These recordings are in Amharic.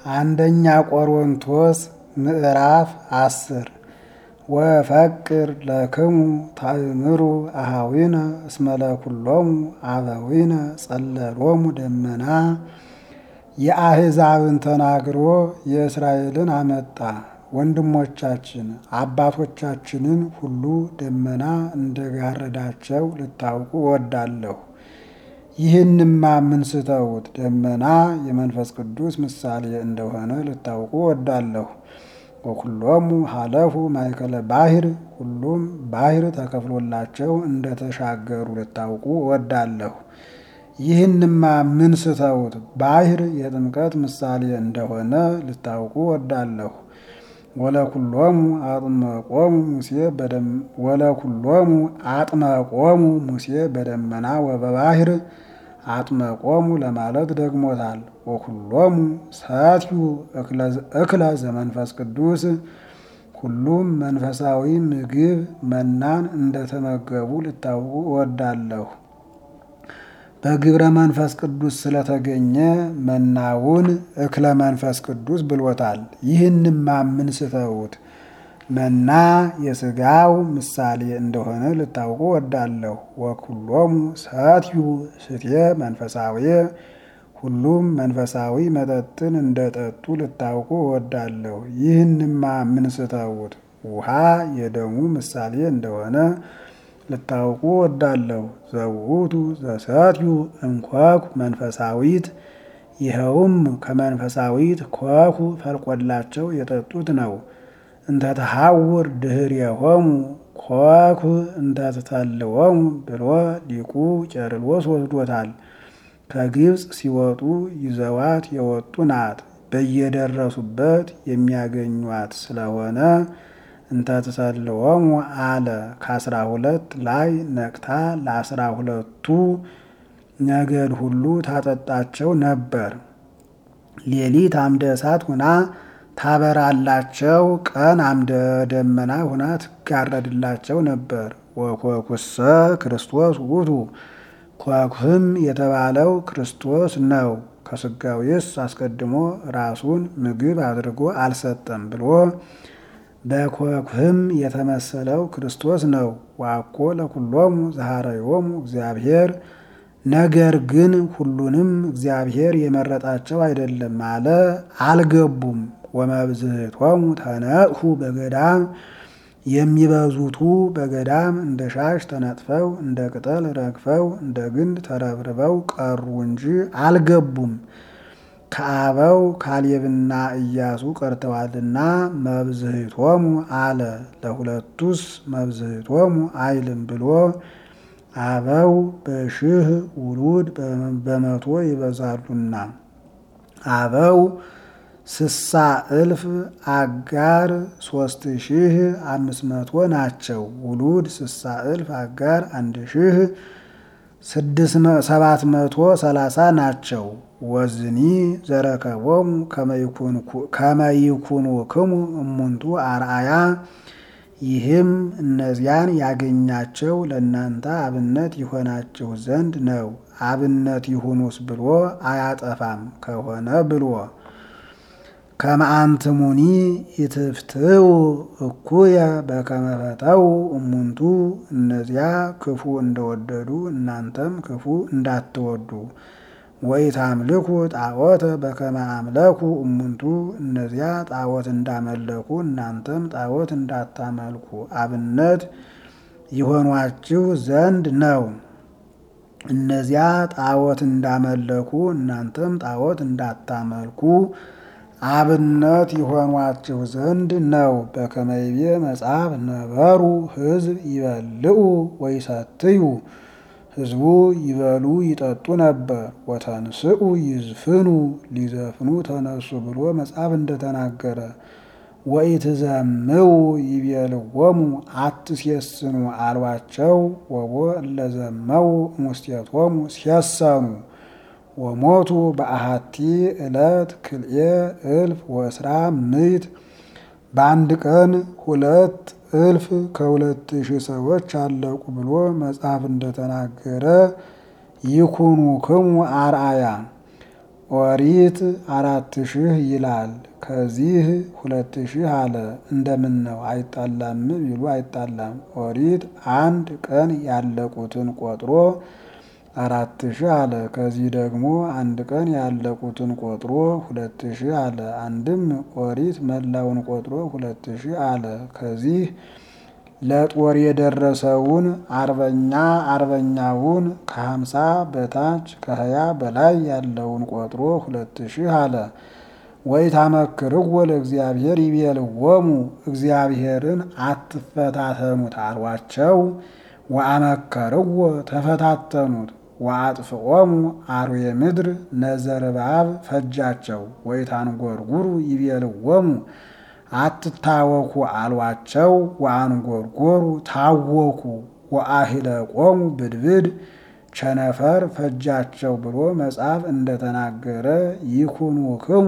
አንደኛ ቆሮንቶስ ምዕራፍ 10 ወፈቅር ለክሙ ታእምሩ አኀዊነ እስመ ለኵሎሙ አበዊነ ጸለሎሙ ደመና። የአሕዛብን ተናግሮ የእስራኤልን አመጣ። ወንድሞቻችን አባቶቻችንን ሁሉ ደመና እንደጋረዳቸው ልታውቁ እወዳለሁ። ይህንማ ምን ስተውት ደመና የመንፈስ ቅዱስ ምሳሌ እንደሆነ ልታውቁ እወዳለሁ። ወኩሎሙ ሀለፉ ማእከለ ባሕር፣ ሁሉም ባሕር ተከፍሎላቸው እንደተሻገሩ ልታውቁ እወዳለሁ። ይህንማ ምን ስተውት ባሕር የጥምቀት ምሳሌ እንደሆነ ልታውቁ እወዳለሁ። ወለኩሎሙ አጥመቆሙ ሙሴ በደመና ወበባሕር አጥመቆሙ ለማለት ደግሞታል። ወኩሎሙ ሰትዩ እክለ ዘመንፈስ ቅዱስ፣ ሁሉም መንፈሳዊ ምግብ መናን እንደተመገቡ ልታውቁ እወዳለሁ። በግብረ መንፈስ ቅዱስ ስለተገኘ መናውን እክለ መንፈስ ቅዱስ ብሎታል። ይህንማ ምን ስተውት መና የሥጋው ምሳሌ እንደሆነ ልታውቁ እወዳለሁ። ወኩሎሙ ሰትዩ ስቴ መንፈሳዊ፣ ሁሉም መንፈሳዊ መጠጥን እንደጠጡ ልታውቁ እወዳለሁ። ይህንማ ምን ስተውት ውሃ የደሙ ምሳሌ እንደሆነ ልታውቁ እወዳለሁ። ዘውቱ ዘሰትዩ እምኮኩ መንፈሳዊት፣ ይኸውም ከመንፈሳዊት ኮኩ ፈልቆላቸው የጠጡት ነው። እንተተሐውር ድኅሬሆሙ ኮኩ እንተትተልዎሙ ብሎ ሊቁ ቄርሎስ ወስዶታል። ከግብፅ ሲወጡ ይዘዋት የወጡ ናት። በየደረሱበት የሚያገኟት ስለሆነ እንተትተልዎሙ አለ። ከ12 ላይ ነቅታ ለ12ቱ ነገድ ሁሉ ታጠጣቸው ነበር። ሌሊት አምደ እሳት ሁና ታበራላቸው፣ ቀን አምደ ደመና ሁና ትጋረድላቸው ነበር። ወኮኩሰ ክርስቶስ ውእቱ፣ ኮኩህም የተባለው ክርስቶስ ነው። ከሥጋዌስ አስቀድሞ ራሱን ምግብ አድርጎ አልሰጠም ብሎ በኮኩህም የተመሰለው ክርስቶስ ነው። ወአኮ ለኵሎሙ ዘኀረዮሙ እግዚአብሔር፣ ነገር ግን ሁሉንም እግዚአብሔር የመረጣቸው አይደለም አለ፣ አልገቡም። ወመብዝሕቶሙ ተነጥፉ በገዳም፣ የሚበዙቱ በገዳም እንደ ሻሽ ተነጥፈው እንደ ቅጠል ረግፈው እንደ ግንድ ተረብርበው ቀሩ እንጂ አልገቡም። ከአበው ካሌብና ኢያሱ ቀርተዋልና መብዝሕቶሙ አለ። ለሁለቱስ መብዝሕቶሙ አይልም ብሎ አበው በ1000 ውሉድ በመቶ ይበዛሉና፣ አበው 60,000 አጋር 3500 ናቸው። ውሉድ 60,000 አጋር 1730 ናቸው። ወዝኒ ዘረከቦሙ ከመይኩኑክሙ እሙንቱ አርአያ፣ ይህም እነዚያን ያገኛቸው ለእናንተ አብነት ይሆናችሁ ዘንድ ነው። አብነት ይሁኑስ ብሎ አያጠፋም ከሆነ ብሎ ከመአንትሙኒ ኢትፍትው እኩየ በከመ ፈተው እሙንቱ፣ እነዚያ ክፉ እንደወደዱ እናንተም ክፉ እንዳትወዱ። ወኢታምልኩ ጣዖተ በከመ አምለኩ እሙንቱ፣ እነዚያ ጣዖት እንዳመለኩ እናንተም ጣዖት እንዳታመልኩ አብነት ይሆኗችሁ ዘንድ ነው። እነዚያ ጣዖት እንዳመለኩ እናንተም ጣዖት እንዳታመልኩ አብነት ይሆኗችሁ ዘንድ ነው። በከመ ይቤ መጽሐፍ ነበሩ ሕዝብ ይበልዑ ወይሰትዩ፣ ሕዝቡ ይበሉ ይጠጡ ነበር። ወተንስኡ ይዝፍኑ፣ ሊዘፍኑ ተነሱ ብሎ መጽሐፍ እንደተናገረ። ወኢትዘምው ይቤልዎሙ፣ አትሴስኑ አሏቸው። ወቦ እለዘመው እሙስቴቶሙ ሴሰኑ። ወሞቱ በአሐቲ ዕለት 2,000 በአንድ ቀን 2,000 ሰዎች አለቁ ብሎ መጽሐፍ እንደተናገረ ይኩኑክሙ አርአያ ኦሪት 4000 ይላል። ከዚህ 2000 አለ። እንደምን ነው አይጣላም ቢሉ አይጣላም። ኦሪት አንድ ቀን ያለቁትን ቆጥሮ 4000 አለ። ከዚህ ደግሞ አንድ ቀን ያለቁትን ቆጥሮ 2000 አለ። አንድም ኦሪት መላውን ቆጥሮ 2000 አለ። ከዚህ ለጦር የደረሰውን አርበኛውን ከ50 በታች ከ20 በላይ ያለውን ቆጥሮ 2000 አለ። ወኢታመክርዎ ለእግዚአብሔር ይቤልዎሙ እግዚአብሔርን አትፈታተኑት አሏቸው። ወአመከርዎ ተፈታተኑት። ወአጥፍኦሙ አርዌ ምድር ነዘርባብ ፈጃቸው። ወኢታንጐርጕሩ ይቤልዎሙ አትታወኩ አሏቸው። ወአንጐርጐሩ ታወኩ። ወአሂለቆሙ ብድብድ ቸነፈር ፈጃቸው ብሎ መጽሐፍ እንደተናገረ ይኩኑክሙ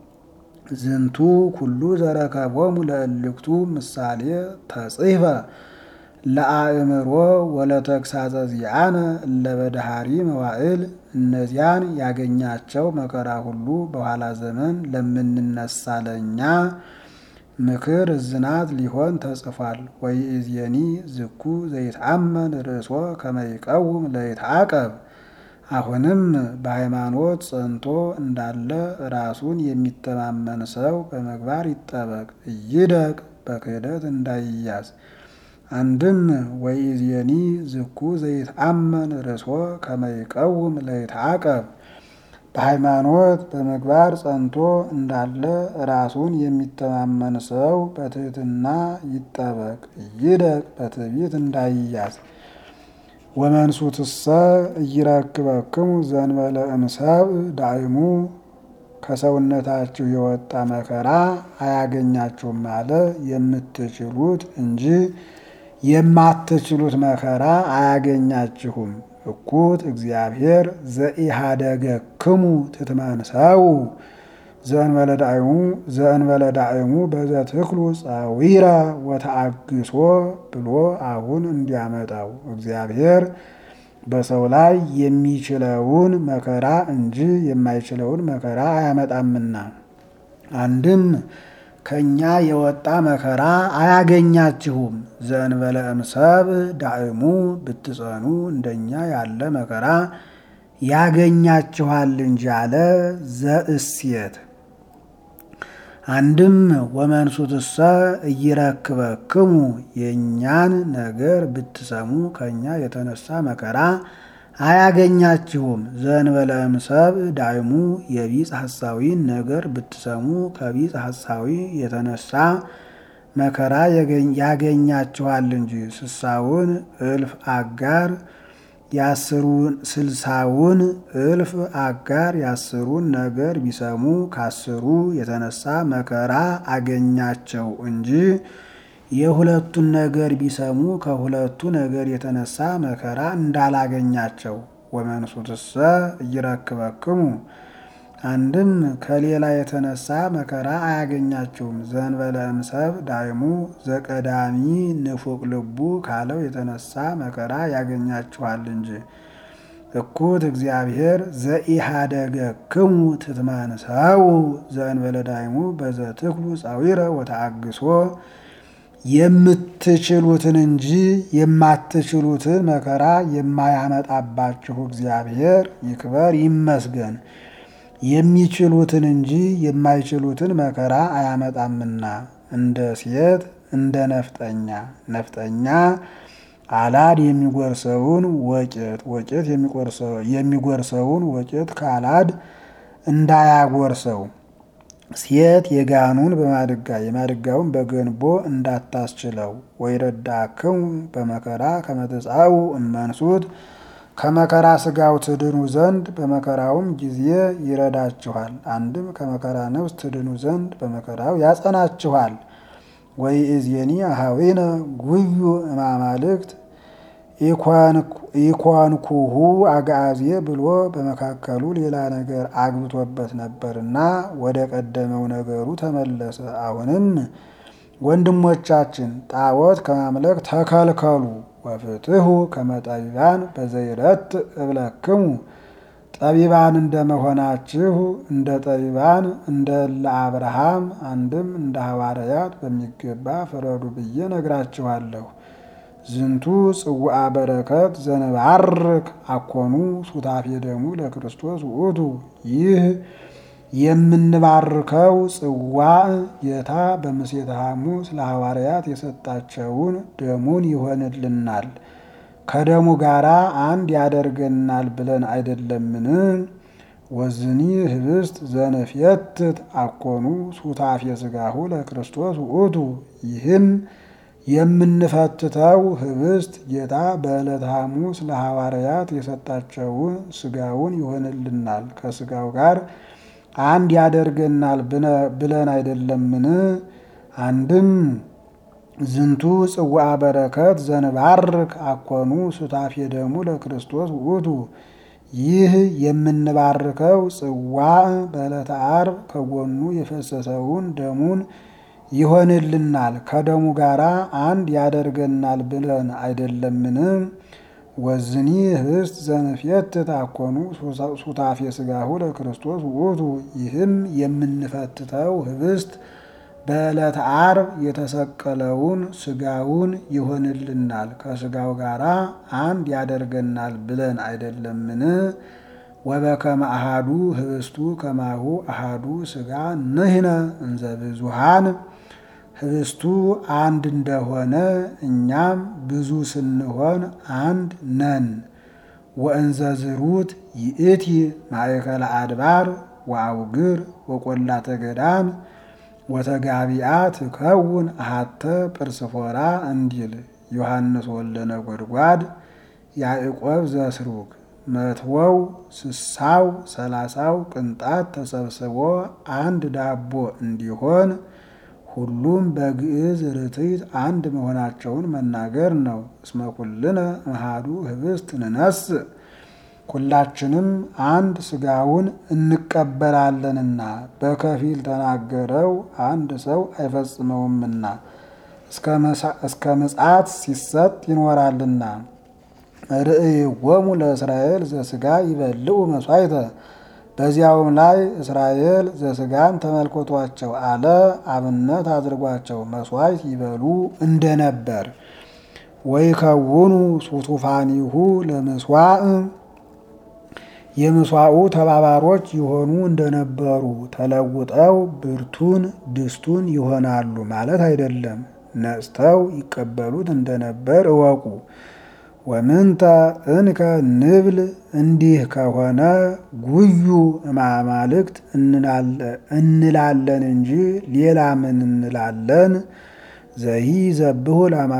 ዝንቱ ኩሉ ዘረከቦሙ ለእልክቱ ምሳሌ ተጽሕፈ ለአእምሮ ወለተግሳጸ ዚአነ እለበዳሃሪ መዋዕል። እነዚያን ያገኛቸው መከራ ሁሉ በኋላ ዘመን ለምንነሳ ለእኛ ምክር እዝናት ሊሆን ተጽፏል። ወይእዜኒ ዝኩ ዘይትአመን ርእሶ ከመ ይቀውም ለይትዓቀብ። አሁንም በሃይማኖት ጸንቶ እንዳለ ራሱን የሚተማመን ሰው በምግባር ይጠበቅ፣ ይደቅ፣ በክህደት እንዳይያዝ። አንድም ወይእዜኒ ዝኩ ዘይትአመን ርእሶ ከመ ይቀውም ለይትዓቀብ። በሃይማኖት በምግባር ጸንቶ እንዳለ ራሱን የሚተማመን ሰው በትህትና ይጠበቅ፣ ይደቅ፣ በትዕቢት እንዳይያዝ። ወመንሱትሰ ኢይረክበክሙ ዘእንበለ እምሰብእ ዳእሙ። ከሰውነታችሁ የወጣ መከራ አያገኛችሁም አለ። የምትችሉት እንጂ የማትችሉት መከራ አያገኛችሁም። እኩት እግዚአብሔር ዘኢሃደገክሙ ትትመንሰው ዘእንበለ ዳእሙ በዘትክሉ ጻዊረ ወተአግሶ ብሎ አሁን እንዲያመጣው እግዚአብሔር በሰው ላይ የሚችለውን መከራ እንጂ የማይችለውን መከራ አያመጣምና። አንድም ከኛ የወጣ መከራ አያገኛችሁም። ዘእንበለ እምሰብእ ዳእሙ ብትጸኑ እንደኛ ያለ መከራ ያገኛችኋል እንጂ አለ። ዘእሴት አንድም ወመንሱትሰ ኢይረክበክሙ የእኛን ነገር ብትሰሙ ከኛ የተነሳ መከራ አያገኛችሁም። ዘእንበለ እምሰብእ ዳእሙ የቢጽ ሐሳዊን ነገር ብትሰሙ ከቢጽ ሐሳዊ የተነሳ መከራ ያገኛችኋል እንጂ። 60ውን እልፍ አጋር ስልሳውን እልፍ አጋር የ10ሩን ነገር ቢሰሙ ከ10ሩ የተነሳ መከራ አገኛቸው እንጂ የሁለቱን ነገር ቢሰሙ ከሁለቱ ነገር የተነሳ መከራ እንዳላገኛቸው። ወመንሱትሰ ኢይረክበክሙ አንድም ከሌላ የተነሳ መከራ አያገኛችሁም። ዘእንበለ እምሰብእ ዳእሙ ዘቀዳሚ ንፉቅ ልቡ ካለው የተነሳ መከራ ያገኛችኋል እንጂ። እኩት እግዚአብሔር ዘኢሃደገክሙ ትትመንሰው ዘእንበለ ዳእሙ በዘትክሉ ጻዊረ ወተአግሶ የምትችሉትን እንጂ የማትችሉትን መከራ የማያመጣባችሁ እግዚአብሔር ይክበር ይመስገን። የሚችሉትን እንጂ የማይችሉትን መከራ አያመጣምና። እንደ ሴት እንደ ነፍጠኛ አላድ የሚጎርሰውን ወቄት የሚጎርሰውን ወቄት ከአላድ እንዳያጎርሰው። ሴት የጋኑን በማድጋ የማድጋውን በገንቦ እንዳታስችለው። ወይረዳክሙ በመከራ ከመ ትጻኡ እመንሱት ከመከራ ስጋው ትድኑ ዘንድ በመከራውም ጊዜ ይረዳችኋል። አንድም ከመከራ ነፍስ ትድኑ ዘንድ በመከራው ያጸናችኋል። ወይእዜኒ አኀዊነ ጉዩ እማማልክት ኢኮንኩሁ አግዓዜ ብሎ በመካከሉ ሌላ ነገር አግብቶበት ነበርና ወደ ቀደመው ነገሩ ተመለሰ። አሁንም ወንድሞቻችን ጣዖት ከማምለክ ተከልከሉ። ወፍትሑ ከመ ጠቢባን በዘይረትዕ እብለክሙ ጠቢባን እንደመሆናችሁ እንደ ጠቢባን እንደ ለአብርሃም አንድም እንደ ሐዋርያት በሚገባ ፍረዱ ብዬ ነግራችኋለሁ። ዝንቱ ጽዋዐ በረከት ዘንባርክ አኮኑ ሱታፌ ደሙ ለክርስቶስ ውእቱ። ይህ የምንባርከው ጽዋዕ ጌታ በምሴተ ሐሙስ ለሐዋርያት የሰጣቸውን ደሙን ይሆንልናል፣ ከደሙ ጋር አንድ ያደርገናል ብለን አይደለምን? ወዝኒ ህብስት ዘንፍየትት አኮኑ ሱታፌ ሥጋሁ ለክርስቶስ ውእቱ። ይህም የምንፈትተው ህብስት ጌታ በዕለተ ሐሙስ ለሐዋርያት የሰጣቸውን ሥጋውን ይሆንልናል፣ ከሥጋው ጋር አንድ ያደርገናል ብለን አይደለምን? አንድም ዝንቱ ጽዋዐ በረከት ዘንባርክ አኮኑ ሱታፌ ደሙ ለክርስቶስ ውእቱ። ይህ የምንባርከው ጽዋዕ በዕለተ ዓርብ ከጎኑ የፈሰሰውን ደሙን ይሆንልናል፣ ከደሙ ጋር አንድ ያደርገናል ብለን አይደለምን? ወዝኒ ህብስት ዘንፍየትት አኮኑ ሱታፌ ሥጋሁ ለክርስቶስ ውእቱ። ይህም የምንፈትተው ህብስት በዕለተ ዓርብ የተሰቀለውን ሥጋውን ይሆንልናል፣ ከሥጋው ጋር አንድ ያደርገናል ብለን አይደለምን? ወበከመ አሐዱ ህብስቱ ከማሁ አሐዱ ሥጋ ንሕነ እንዘ ብዙኃን። ህብስቱ አንድ እንደሆነ እኛም ብዙ ስንሆን አንድ ነን። ወእንዘ ዝሩት ይእቲ ማእከለ አድባር ወአውግር ወቈላተ ገዳም ወተጋቢአ ትከውን አሐተ ጵርስፎራ እንዲል ዮሐንስ ወልደ ነጎድጓድ ያዕቆብ ዘስሩግ። መትወው ስሳው 30ው ቅንጣት ተሰብስቦ አንድ ዳቦ እንዲሆን ሁሉም በግዕዝ ርትዕት አንድ መሆናቸውን መናገር ነው። እስመ ኩልነ እምአሐዱ ህብስት ንነስእ፣ ሁላችንም አንድ ሥጋውን እንቀበላለንና በከፊል ተናገረው አንድ ሰው አይፈጽመውምና እስከ ምጽአት ሲሰጥ ይኖራልና። ርእይዎሙ ለእስራኤል ዘሥጋ ይበልዑ መሥዋዕተ። በዚያውም ላይ እስራኤል ዘሥጋን ተመልከቷቸው አለ፣ አብነት አድርጓቸው መሥዋዕት ይበሉ እንደነበር። ወይከውኑ ሱቱፋኒሁ ለምስዋዕ፣ የምስዋዑ ተባባሮች የሆኑ እንደነበሩ ተለውጠው ብርቱን ድስቱን ይሆናሉ ማለት አይደለም። ነጽተው ይቀበሉት እንደነበር እወቁ። ወምንተ እንከ ንብል፣ እንዲህ ከሆነ ጉዩ እማማልክት እንላለን እንጂ ሌላ ምን እንላለን? ዘሂ ዘብሑ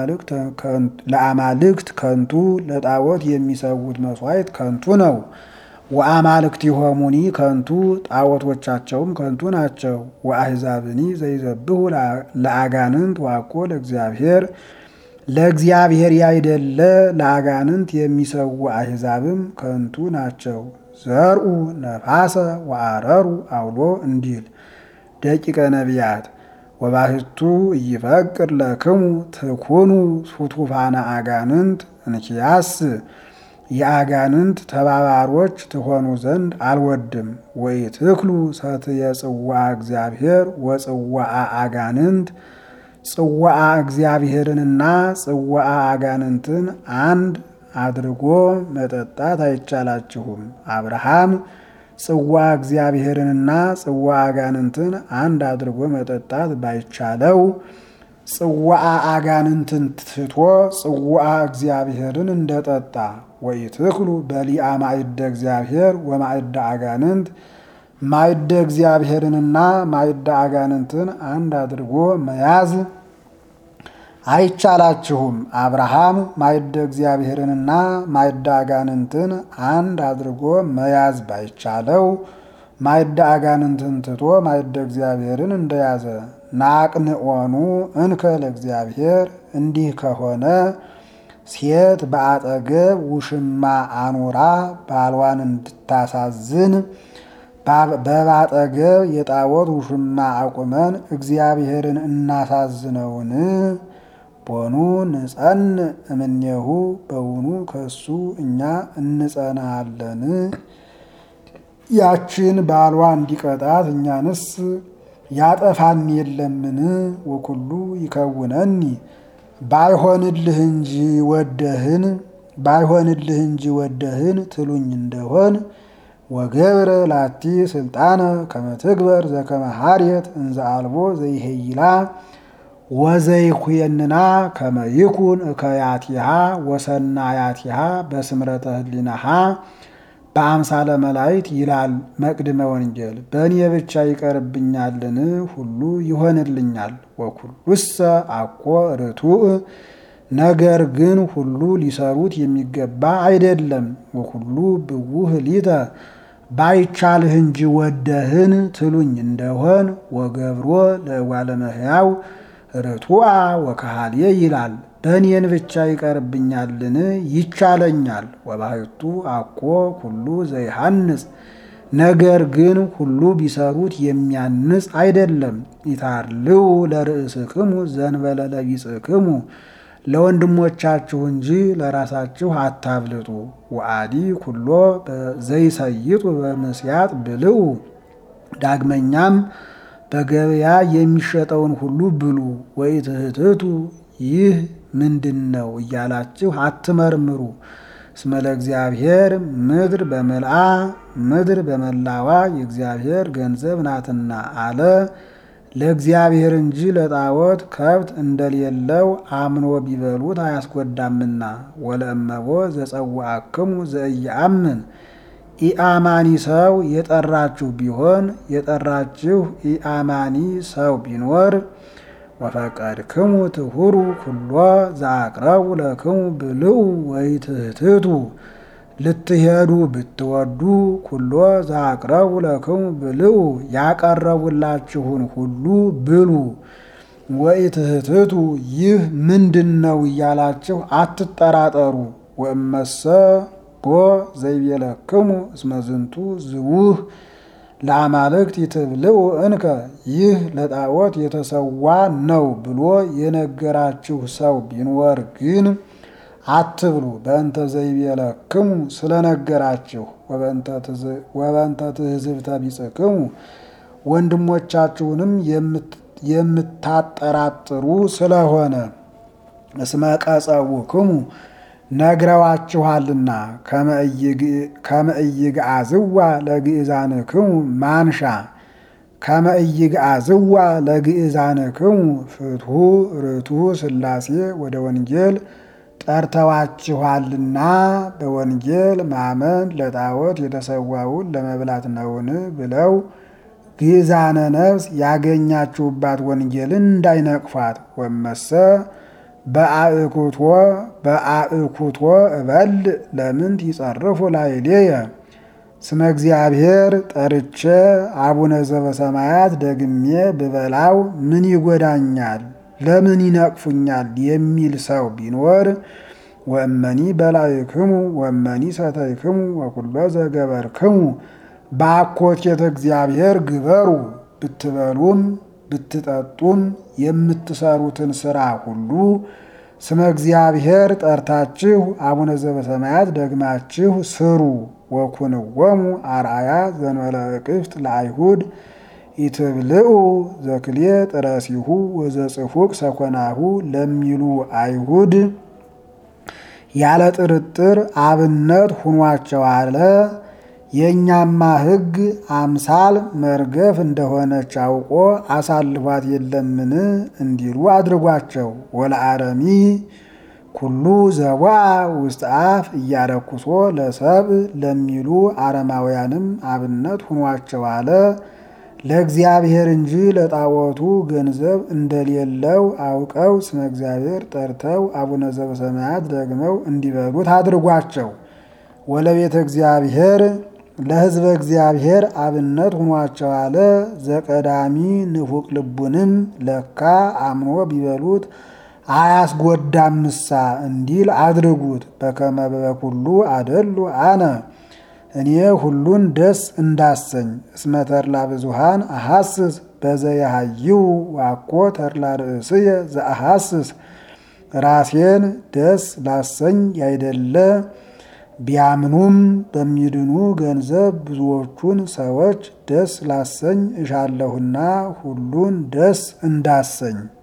ለአማልክት ከንቱ፣ ለጣዖት የሚሰዉት መሥዋዕት ከንቱ ነው። ወአማልክቲሆሙኒ ከንቱ፣ ጣዖቶቻቸውም ከንቱ ናቸው። ወአሕዛብኒ ዘይዘብሑ ለአጋንንት ዋኮ ለእግዚአብሔር፣ ለእግዚአብሔር ያይደለ ለአጋንንት የሚሰዉ አሕዛብም ከንቱ ናቸው። ዘርኡ ነፋሰ ወአረሩ አውሎ እንዲል ደቂቀ ነቢያት። ወባሕቱ ኢይፈቅድ ለክሙ ትኩኑ ሱቱፋነ አጋንንት፣ እንኪያስ የአጋንንት ተባባሮች ትሆኑ ዘንድ አልወድም። ወኢትክሉ ሰትየ ጽዋዐ እግዚአብሔር ወጽዋዐ አጋንንት፣ ጽዋዐ እግዚአብሔርንና ጽዋዐ አጋንንትን አንድ አድርጎ መጠጣት አይቻላችሁም። አብርሃም ጽዋዐ እግዚአብሔርንና ጽዋዐ አጋንንትን አንድ አድርጎ መጠጣት ባይቻለው ጽዋዐ አጋንንትን ትቶ ጽዋዐ እግዚአብሔርን እንደጠጣ። ወኢትክሉ በሊአ ማዕደ እግዚአብሔር ወማዕደ አጋንንት፣ ማዕደ እግዚአብሔርንና ማዕደ አጋንንትን አንድ አድርጎ መያዝ አይቻላችሁም። አብርሃም ማዕደ እግዚአብሔርንና ማዕደ አጋንንትን አንድ አድርጎ መያዝ ባይቻለው ማዕደ አጋንንትን ትቶ ማዕደ እግዚአብሔርን እንደያዘ። ናቅንኦኑ እንከ ለእግዚአብሔር፣ እንዲህ ከሆነ ሴት በአጠገብ ውሽማ አኑራ ባልዋን እንድታሳዝን በባጠገብ የጣዖት ውሽማ አቁመን እግዚአብሔርን እናሳዝነውን? ቦኑ ንጸን እምኔሁ፣ በውኑ ከሱ እኛ እንጸናለን? ያችን ባሏ እንዲቀጣት እኛንስ ያጠፋን የለምን? ወኩሉ ይከውነኒ ባይሆንልህ እንጂ ወደህን ትሉኝ እንደሆን ወገብረ ላቲ ስልጣነ ከመ ትግበር ዘከመ ሀርየት እንዘ አልቦ ዘይሄይላ ወዘይኩየንና ከመ ይኩን እከያቲሃ ወሰናያቲሃ በስምረተ ህሊናሃ በአምሳለ መላእክት ይላል መቅድመ ወንጌል። በእኔ ብቻ ይቀርብኛልን? ሁሉ ይሆንልኛል። ወኩሉሰ አኮ ርቱዕ ነገር ግን ሁሉ ሊሰሩት የሚገባ አይደለም። ወኩሉ ብውህ ሊተ ባይቻልህ እንጂ ወደህን ትሉኝ እንደሆን ወገብሮ ለእጓለ እመሕያው ርቱዓ ወከሃልየ ይላል። በእኔን ብቻ ይቀርብኛልን? ይቻለኛል። ወባሕቱ አኮ ኩሉ ዘይሃንጽ ነገር ግን ሁሉ ቢሰሩት የሚያንጽ አይደለም። ኢታርልው ለርእስክሙ ዘንበለ ለቢጽክሙ ለወንድሞቻችሁ እንጂ ለራሳችሁ አታብልጡ። ወአዲ ኩሎ ዘይሰይጡ በምስያጥ ብልዑ ዳግመኛም በገበያ የሚሸጠውን ሁሉ ብሉ። ወኢትህትቱ ይህ ምንድነው እያላችሁ አትመርምሩ። እስመ ለእግዚአብሔር ምድር በመልአ ምድር በመላዋ የእግዚአብሔር ገንዘብ ናትና አለ። ለእግዚአብሔር እንጂ ለጣዖት ከብት እንደሌለው አምኖ ቢበሉት አያስጎዳምና። ወለእመቦ ዘጸዋዕክሙ ዘኢየአምን ኢአማኒ ሰው የጠራችሁ ቢሆን የጠራችሁ ኢአማኒ ሰው ቢኖር ወፈቀድክሙ ትሁሩ ኩሎ ዘአቅረቡ ለክሙ ብልዑ ወኢትህትቱ ልትሄዱ ብትወዱ ኩሎ ዘአቅረቡ ለክሙ ብልዑ ያቀረቡላችሁን ሁሉ ብሉ። ወኢትህትቱ ይህ ምንድነው እያላችሁ አትጠራጠሩ። ወእመሰ ቦ ዘይቤለክሙ እስመ ዝንቱ ዝውህ ለአማልክት ይትብልዑ እንከ ይህ ለጣዖት የተሰዋ ነው ብሎ የነገራችሁ ሰው ቢኖር ግን አትብሉ። በእንተ ዘይቤለክሙ ስለነገራችሁ ወበእንተ ትሕዝብተ ቢጽክሙ ወንድሞቻችሁንም የምታጠራጥሩ ስለሆነ እስመ ቀጸውክሙ ነግረዋችኋልና ከመ ኢይግዓዝዋ ለግእዛንክሙ ማንሻ ከመ ኢይግዓዝዋ ለግእዛንክሙ ፍትሑ ርቱዕ ሥላሴ ወደ ወንጌል ጠርተዋችኋልና በወንጌል ማመን ለጣዖት የተሰዋውን ለመብላት ነውን ብለው ግእዛነ ነፍስ ያገኛችሁባት ወንጌልን እንዳይነቅፏት። ወመሰ በአእኩቶ እበል ለምንት ይጸርፉ ላዕሌየ ስመ እግዚአብሔር ጠርቼ አቡነ ዘበሰማያት ደግሜ ብበላው ምን ይጎዳኛል? ለምን ይነቅፉኛል? የሚል ሰው ቢኖር ወእመኒ በላዕክሙ ወእመኒ ሰተይክሙ ወኩሎ ዘገበርክሙ በአኮቴተ እግዚአብሔር ግበሩ ብትበሉም ብትጠጡም የምትሰሩትን ሥራ ሁሉ ስመ እግዚአብሔር ጠርታችሁ አቡነ ዘበሰማያት ደግማችሁ ስሩ። ወኩንወሙ አርአያ ዘንበለ እቅፍት ለአይሁድ ኢትብልዑ ዘክልኤ ጥረሲሁ ወዘጽፉቅ ሰኮናሁ ለሚሉ አይሁድ ያለ ጥርጥር አብነት ሁኗቸው አለ። የእኛማ ሕግ አምሳል መርገፍ እንደሆነች አውቆ አሳልፏት የለምን እንዲሉ አድርጓቸው። ወለአረሚ ኩሉ ዘዋ ውስጥ አፍ እያረኩሶ ለሰብ ለሚሉ አረማውያንም አብነት ሁኗቸው አለ። ለእግዚአብሔር እንጂ ለጣዖቱ ገንዘብ እንደሌለው አውቀው ስመ እግዚአብሔር ጠርተው አቡነ ዘበሰማያት ደግመው እንዲበሉት አድርጓቸው። ወለቤተ እግዚአብሔር ለሕዝበ እግዚአብሔር አብነት ሁኗቸው አለ። ዘቀዳሚ ንፉቅ ልቡንም ለካ አምኖ ቢበሉት አያስጎዳምሳ እንዲል አድርጉት። በከመ በኩሉ አደሉ አነ እኔ ሁሉን ደስ እንዳሰኝ እስመ ተድላ ብዙሃን አሐስስ በዘያሃይው ዋኮ ተድላ ርእስየ ዘአሐስስ ራሴን ደስ ላሰኝ ያይደለ ቢያምኑም በሚድኑ ገንዘብ ብዙዎቹን ሰዎች ደስ ላሰኝ እሻለሁና ሁሉን ደስ እንዳሰኝ